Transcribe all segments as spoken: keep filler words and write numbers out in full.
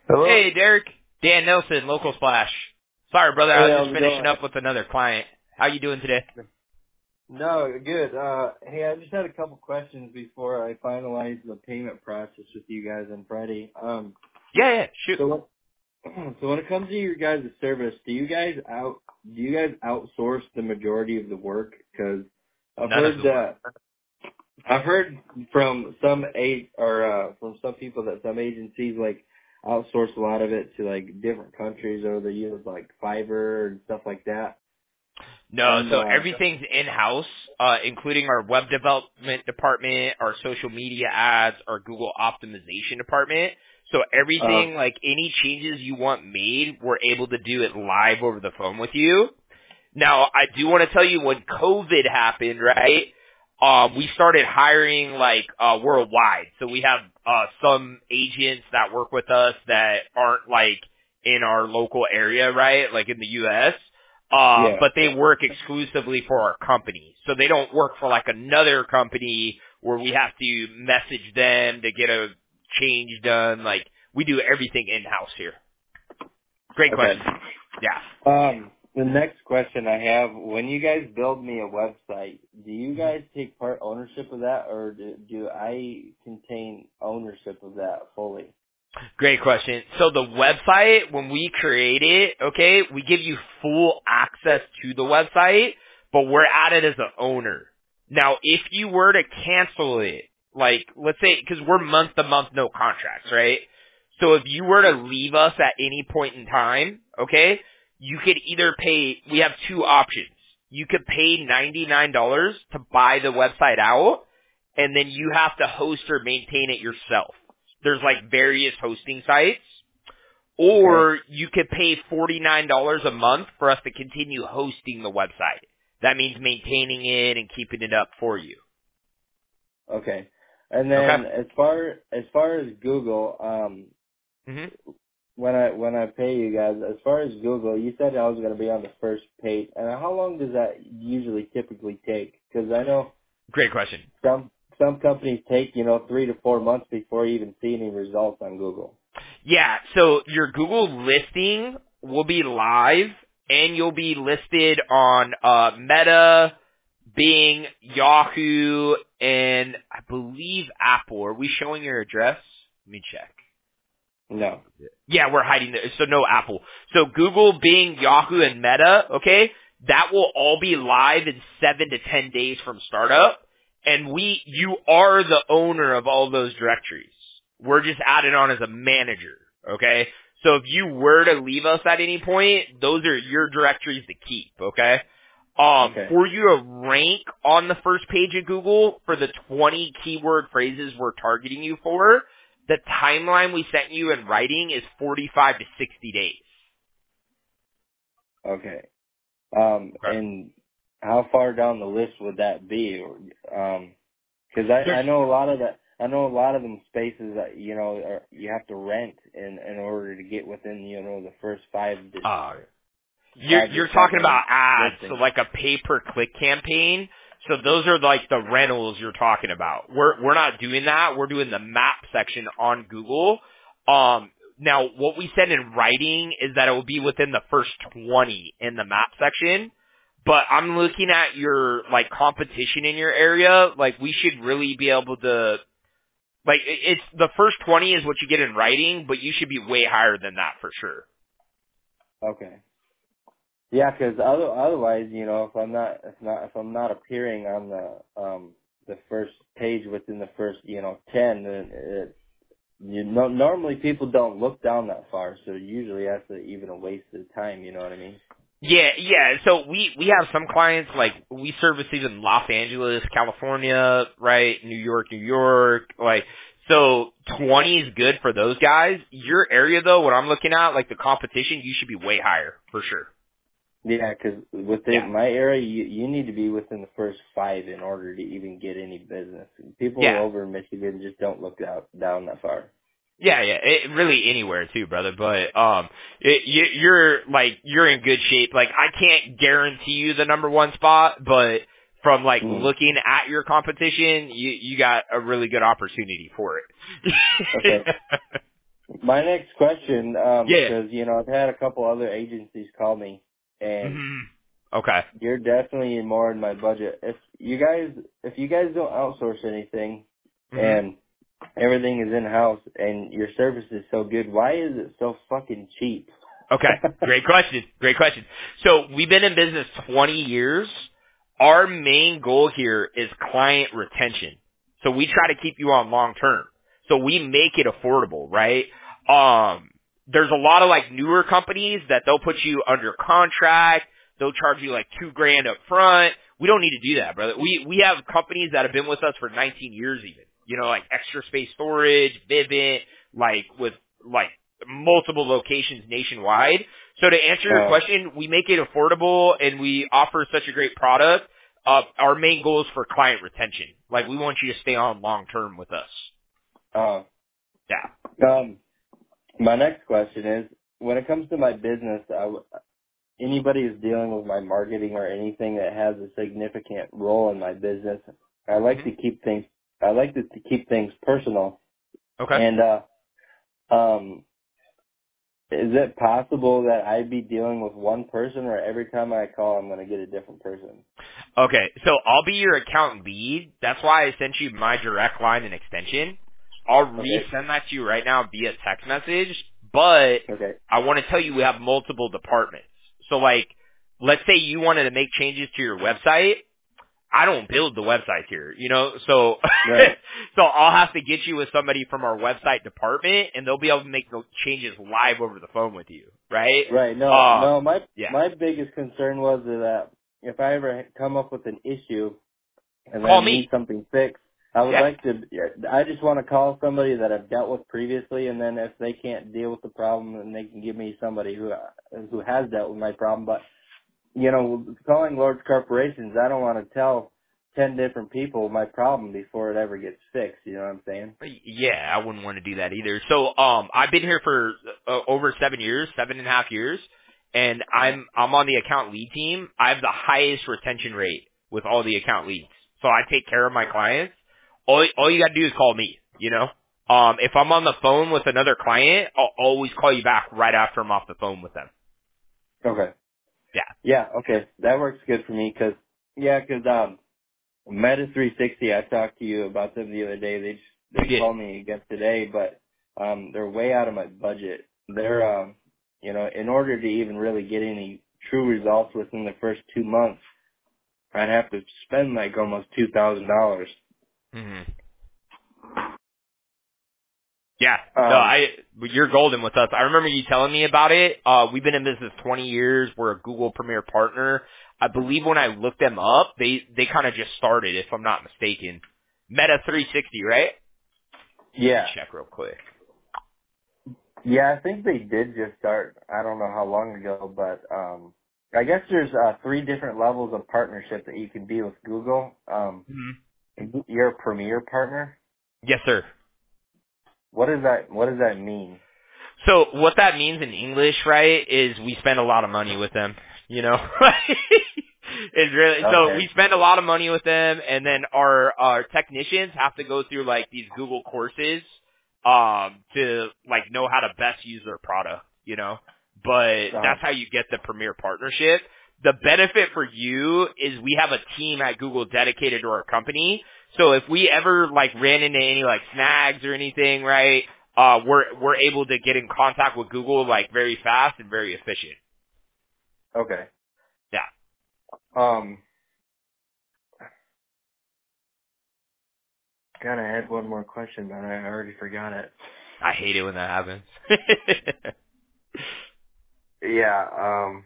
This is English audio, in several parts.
Hello? Hey, Derek. Dan Nelson, Local Splash. Sorry, brother. I Hey, was how's just it finishing going? up with another client. How you doing today? No, good. Uh, hey, I just had a couple questions before I finalize the payment process with you guys on Friday. Um, Yeah, yeah. Shoot. so what, so when it comes to your guys' service, do you guys out, do you guys outsource the majority of the work? Cause I've None of heard the work. that, I've heard from some a or, uh, from some people that some agencies like outsource a lot of it to like different countries or they use like Fiverr and stuff like that. No, And, so uh, everything's in-house, uh, including our web development department, our social media ads, our Google optimization department. So uh, everything, like any changes you want made, we're able to do it live over the phone with you. Now, I do want to tell you when COVID happened, right? Um, we started hiring like uh, worldwide. So we have uh, some agents that work with us that aren't like in our local area, right? Like in the U S. Uh, yeah. but they work exclusively for our company. So they don't work for like another company where we have to message them to get a change done. Like we do everything in house here. Great Okay. question. Yeah. Um, the next question I have, when you guys build me a website, do you guys take part ownership of that, or do, do I contain ownership of that fully? Great question. So the website, when we create it, okay, we give you full access to the website, but we're at it as an owner. Now, if you were to cancel it, like, let's say, because we're month to month, no contracts, right? So if you were to leave us at any point in time, okay, you could either pay, we have two options. You could pay ninety-nine dollars to buy the website out, and then you have to host or maintain it yourself. There's like various hosting sites, Okay. or you could pay forty-nine dollars a month for us to continue hosting the website. That means maintaining it and keeping it up for you. Okay. And Okay? then as far as far as Google, um, hmm when I when I pay you guys, as far as Google, you said I was going to be on the first page, and how long does that usually typically take? Because I know Great question. some some companies take you know three to four months before you even see any results on Google. Yeah, so your Google listing will be live, and you'll be listed on uh, Meta, Bing, Yahoo, and I believe Apple. Are we showing your address? Let me check. No. Yeah, we're hiding there. So no Apple. So Google, Bing, Yahoo, and Meta, okay, that will all be live in seven to ten days from startup. And we, you are the owner of all those directories. We're just added on as a manager, okay? So if you were to leave us at any point, those are your directories to keep, okay? Um, Okay. for you to rank on the first page of Google for the twenty keyword phrases we're targeting you for, the timeline we sent you in writing is forty-five to sixty days. Okay. Um, Okay. and how far down the list would that be? Um 'cause I, There's, I know a lot of that. I know a lot of them spaces that you know are, you have to rent in in order to get within you know the first five to uh, you're, five to you're talking seven about ads, so listings. like a pay-per-click campaign. So those are like the rentals you're talking about. We're, we're not doing that. We're doing the map section on Google. Um, now what we said in writing is that it will be within the first twenty in the map section. But I'm looking at your like competition in your area. Like we should really be able to like it- it's the first twenty is what you get in writing, but you should be way higher than that for sure. Okay. Yeah, 'cause other, otherwise, you know, if I'm not if not if I'm not appearing on the um the first page within the first you know ten, then it, you know normally people don't look down that far, so usually that's a, even a waste of time. You know what I mean? Yeah, yeah. So we we have some clients like we service even Los Angeles, California, right? New York, New York. Like so, twenty is good for those guys. Your area though, what I'm looking at, like the competition, you should be way higher for sure. Yeah, because Yeah. within my area, you you need to be within the first five in order to even get any business. People Yeah. over in Michigan just don't look out down that far. Yeah, yeah, it, really anywhere too, brother. But um, it, you, you're like you're in good shape. Like I can't guarantee you the number one spot, but from like Mm. looking at your competition, you you got a really good opportunity for it. Okay. my next question, um, Yeah. because you know I've had a couple other agencies call me, and hmm Okay. you're definitely more in my budget. If you guys, if you guys don't outsource anything, hmm and everything is in house, and your service is so good, why is it so fucking cheap? Okay. Great question. Great question. So we've been in business twenty years. Our main goal here is client retention. So we try to keep you on long term. So we make it affordable, right? Um, there's a lot of like newer companies that they'll put you under contract. They'll charge you like two grand up front. We don't need to do that, brother. We, we have companies that have been with us for nineteen years even. You know, like Extra Space Storage, Vivint, like with like multiple locations nationwide. So to answer your Oh, question, we make it affordable and we offer such a great product. Uh, our main goal is for client retention. Like we want you to stay on long term with us. oh. Yeah. Um, my next question is, when it comes to my business, I w- anybody who's dealing with my marketing or anything that has a significant role in my business, I like hmm to keep things, I like to, to keep things personal. Okay. And, uh, um, is it possible that I'd be dealing with one person, or every time I call, I'm going to get a different person? Okay. So I'll be your account lead. That's why I sent you my direct line and extension. I'll Okay. resend that to you right now via text message, but Okay. I want to tell you we have multiple departments. So like, let's say you wanted to make changes to your website. I don't build the websites here, you know, so, Right. so I'll have to get you with somebody from our website department and they'll be able to make the changes live over the phone with you, right? Right. No, Um, no, my, yeah. my biggest concern was that if I ever come up with an issue and Call then me. need something fixed, I would Yeah. like to, I just want to call somebody that I've dealt with previously, and then if they can't deal with the problem, then they can give me somebody who, who has dealt with my problem. But, you know, calling large corporations, I don't want to tell ten different people my problem before it ever gets fixed. You know what I'm saying? Yeah, I wouldn't want to do that either. So, um, I've been here for uh, over seven years, seven and a half years, and Uh, I'm I'm on the account lead team. I have the highest retention rate with all the account leads. So I take care of my clients. All all you got to do is call me. You know, um, if I'm on the phone with another client, I'll always call you back right after I'm off the phone with them. okay. Yeah, Yeah, okay. That works good for me, cause, yeah, cause, um, Meta three sixty, I talked to you about them the other day. They just, you they did. called me again today, but um they're way out of my budget. They're um you know, in order to even really get any true results within the first two months, I'd have to spend like almost two thousand dollars. hmm Yeah. No, Um I you're golden with us. I remember you telling me about it. Uh we've been in business twenty years. We're a Google Premier partner. I believe when I looked them up, they they kind of just started, if I'm not mistaken. Meta three sixty, right? Let me yeah. check real quick. Yeah, I think they did just start, I don't know how long ago, but um I guess there's uh three different levels of partnership that you can be with Google. Um hmm you're a premier partner. Yes, sir. What does that what does that mean? So what that means in English, right, is we spend a lot of money with them. You know, it's really so Okay. we spend a lot of money with them, and then our our technicians have to go through like these Google courses, um, to like know how to best use their product. You know, but Uh-huh. that's how you get the premier partnership. The benefit for you is we have a team at Google dedicated to our company. So if we ever like ran into any like snags or anything, right? Uh, we're we're able to get in contact with Google like very fast and very efficient. Okay. Yeah, Um, God, I had one more question, but I already forgot it. I hate it when that happens. Yeah. Um.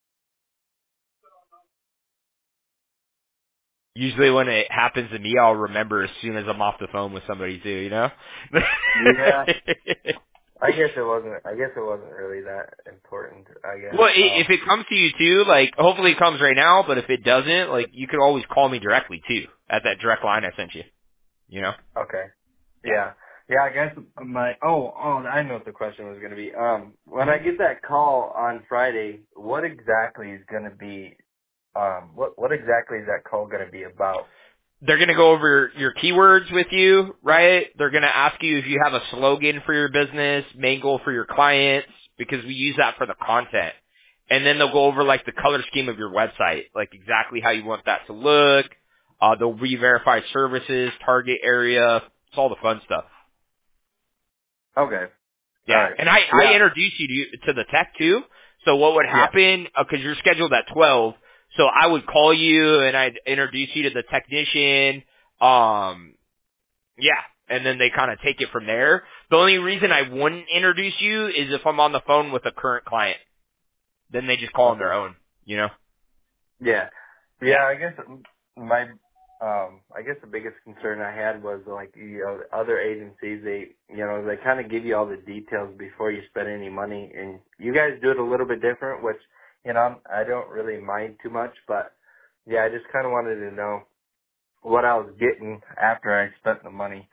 Usually when it happens to me, I'll remember as soon as I'm off the phone with somebody too. You know. Yeah. I guess it wasn't. I guess it wasn't really that important. I guess. Well, i- if Um. it comes to you too, like hopefully it comes right now. But if it doesn't, like you could always call me directly too at that direct line I sent you. You know. Okay. Yeah. Yeah. Yeah. I guess my. Oh. Oh. I know what the question was going to be. Um. When hmm I get that call on Friday, what exactly is going to be? Um. What What exactly is that call going to be about? they're going to go over your keywords with you, right? They're going to ask you if you have a slogan for your business, main goal for your clients, because we use that for the content. And then they'll go over like the color scheme of your website, like exactly how you want that to look. Uh, they'll re-verify services, target area. It's all the fun stuff. Okay. All Yeah. right. And I, I Yeah. introduced you to, to the tech too. So what would Yeah. happen, uh 'cause you're scheduled at twelve, so I would call you and I'd introduce you to the technician. Um, yeah. And then they kind of take it from there. The only reason I wouldn't introduce you is if I'm on the phone with a current client. Then they just call on Okay. their own, you know? Yeah. Yeah. Yeah, I guess my um I guess the biggest concern I had was like you know other agencies they you know they kind of give you all the details before you spend any money, and you guys do it a little bit different, which you know I'm, I don't really mind too much, but yeah, I just kind of wanted to know what I was getting after I spent the money.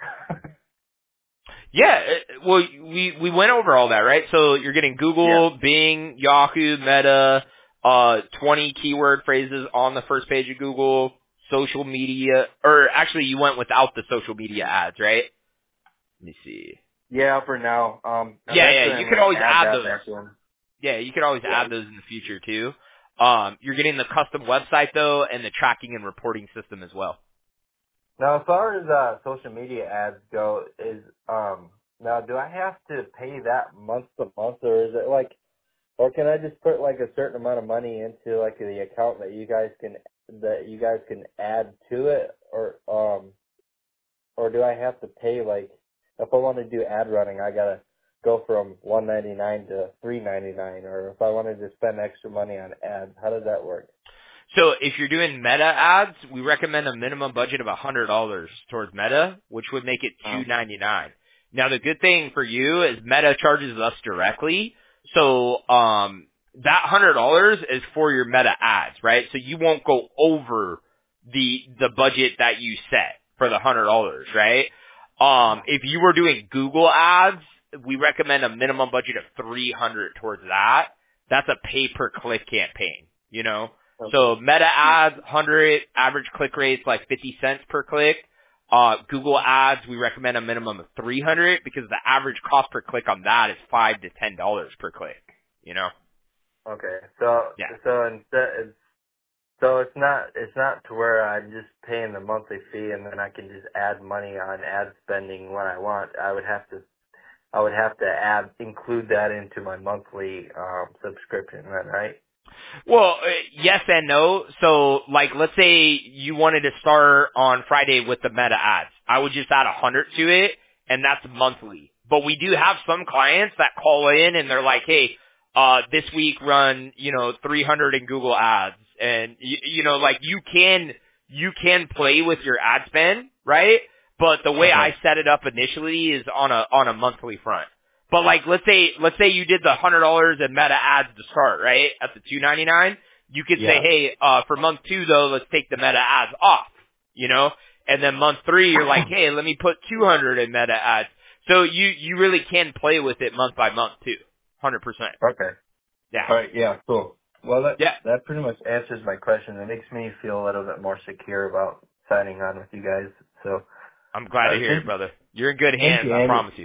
Yeah, uh, well, we we went over all that, right? So you're getting Yeah. Google, Bing, Yahoo, Meta, uh, twenty keyword phrases on the first page of Google, social media, or actually you went without the social media ads, right? Let me see. Yeah, for now. Um, Yeah, yeah, eventually you I'm could gonna always add add that those. back in. Yeah, you could always Yeah. add those in the future too. Um, you're getting the custom website though, and the tracking and reporting system as well. Now, as far as uh, social media ads go, is um now do I have to pay that month to month, or is it like, or can I just put like a certain amount of money into like the account that you guys can that you guys can add to it, or um or do I have to pay like if I want to do ad running, I gotta go from one ninety nine to three ninety nine, or if I wanted to spend extra money on ads, how does that work? So if you're doing Meta ads, we recommend a minimum budget of one hundred dollars towards Meta, which would make it two Um, ninety-nine. Now the good thing for you is Meta charges us directly, so um, that one hundred dollars is for your Meta ads, right? So you won't go over the the budget that you set for the one hundred dollars, right? Um, if you were doing Google ads, we recommend a minimum budget of three hundred dollars towards that. That's a pay per click campaign, you know? okay. So Meta ads, one hundred, average click rates like fifty cents per click. Uh, Google ads, we recommend a minimum of three hundred because the average cost per click on that is five to ten dollars per click. You know? Okay. So Yeah. so instead So it's not it's not to where I'm just paying the monthly fee and then I can just add money on ad spending when I want. I would have to I would have to add include that into my monthly um, subscription, then, right? Well, uh, yes and no. So, like, let's say you wanted to start on Friday with the Meta ads. I would just add a hundred to it, and that's monthly. But we do have some clients that call in and they're like, "Hey, uh, this week run, you know, three hundred in Google ads," and you, you know, like you can you can play with your ad spend, right? But the way Uh-huh. I set it up initially is on a on a monthly front. But like, let's say, let's say you did the hundred dollars in Meta ads to start, right? At the two ninety nine, you could say, Yeah. hey, uh, for month two though, let's take the Meta ads off, you know? And then month three, you're like, hey, let me put two hundred in Meta ads. So you, you really can play with it month by month too. one hundred percent. Okay. Yeah. All right. Yeah. Cool. Well, that Yeah. that pretty much answers my question. It makes me feel a little bit more secure about signing on with you guys. So, I'm glad to uh, hear it, thank brother. You're in good thank hands, you, I Andy. promise you.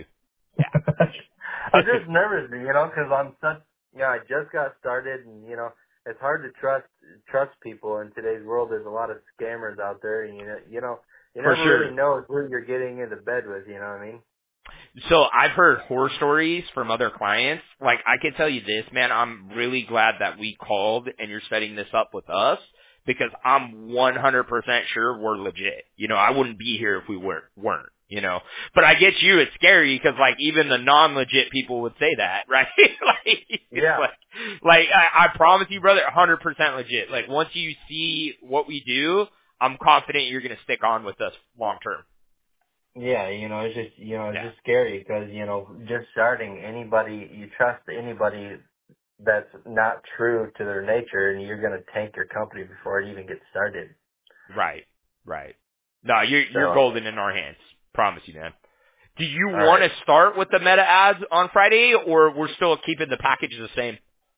I'm Yeah. just nervous, you know, because I'm such, you know, I just got started, and you know, it's hard to trust trust people in today's world. There's a lot of scammers out there, and you know, you know, you For never sure. really know who you're getting into bed with. You know what I mean? So I've heard horror stories from other clients. Like I can tell you this, man, I'm really glad that we called and you're setting this up with us because I'm one hundred percent sure we're legit. You know, I wouldn't be here if we weren't, weren't, you know. But I get you, it's scary because like even the non-legit people would say that, right? like, it's Yeah, like, like I, I promise you, brother, one hundred percent legit. Like once you see what we do, I'm confident you're going to stick on with us long term. yeah. You know, it's just you know, it's Yeah. just scary because you know, just starting anybody, you trust anybody that's not true to their nature, and you're gonna tank your company before it even gets started. Right, right. No, you're So, you're golden in our hands. Promise you, man. Do you all want right. to start with the meta ads on Friday, or we're still keeping the package the same?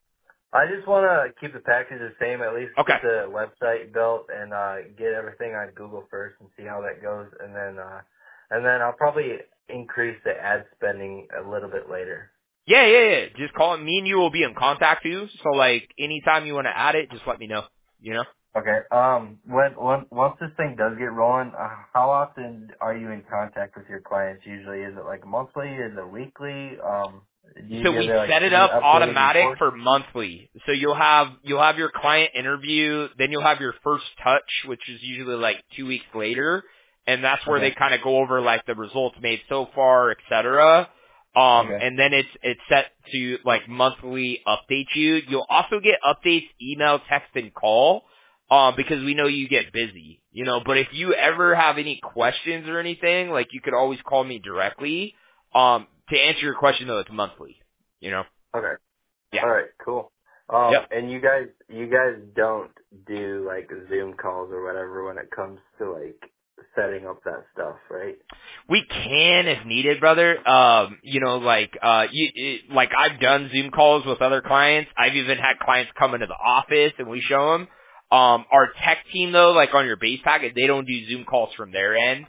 I just want to keep the package the same, at least Okay. get the website built and uh, get everything on Google first and see how that goes, and then uh, and then I'll probably increase the ad spending a little bit later. Yeah, yeah, yeah. Just call it. Me and you will be in contact too. So like, anytime you want to add it, just let me know. You know. Okay. Um. When, when once this thing does get rolling, uh, how often are you in contact with your clients? Usually, is it like monthly? Is it weekly? Um. Do you So get we their like set it any up updated automatic reports? for monthly. So you'll have you'll have your client interview, then you'll have your first touch, which is usually like two weeks later, and that's where they Okay. kind of go over like the results made so far, et cetera. Um, Okay. and then it's it's set to like monthly update you. You'll also get updates, email, text, and call, um, because we know you get busy, you know. But if you ever have any questions or anything, like you could always call me directly. Um, to answer your question though, it's monthly. You know. Okay. Yeah. All right, cool. Um, Yep. and you guys, you guys don't do like Zoom calls or whatever when it comes to like setting up that stuff, right? We can if needed, brother. Um, you know, like uh, you, it, like I've done Zoom calls with other clients. I've even had clients come into the office and we show them. Um, our tech team though, like on your base packet, they don't do Zoom calls from their end.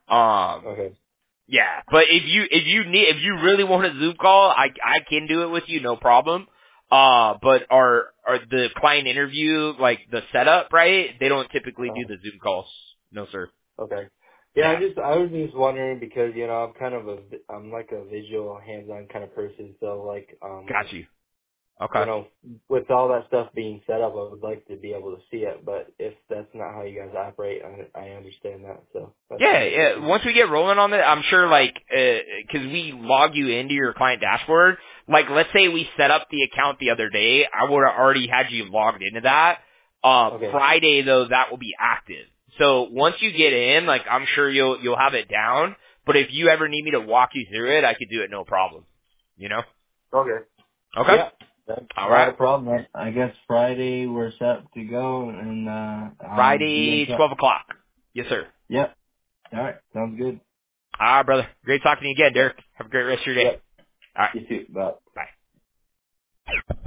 Um, Okay. Yeah, but if you if you need if you really want a Zoom call, I I can do it with you, no problem. Uh, but our our the client interview, like the setup, right? They don't typically do Uh, the Zoom calls. No, sir. okay. Yeah, I Yeah, just I was just wondering because you know I'm kind of a vi- I'm like a visual, hands-on kind of person, so like um got you. you Okay. know, with all that stuff being set up, I would like to be able to see it, but if that's not how you guys operate, I, I understand that, so that's Yeah, not an yeah. issue. Once we get rolling on it, I'm sure like because we log you into your client dashboard. Like, let's say we set up the account the other day, I would have already had you logged into that. Uh, Okay. Friday though, that will be active. So once you get in, like I'm sure you'll you'll have it down. But if you ever need me to walk you through it, I could do it no problem. You know? Okay. Okay. Yeah. That's All not right. a problem. I guess Friday we're set to go, and uh I'll be in Friday, touch. twelve o'clock. Yes, sir. Yep. All right. Sounds good. All right, brother. Great talking to you again, Yep. Derek. Have a great rest of your day. Yep. All right. You too. Bye. Bye.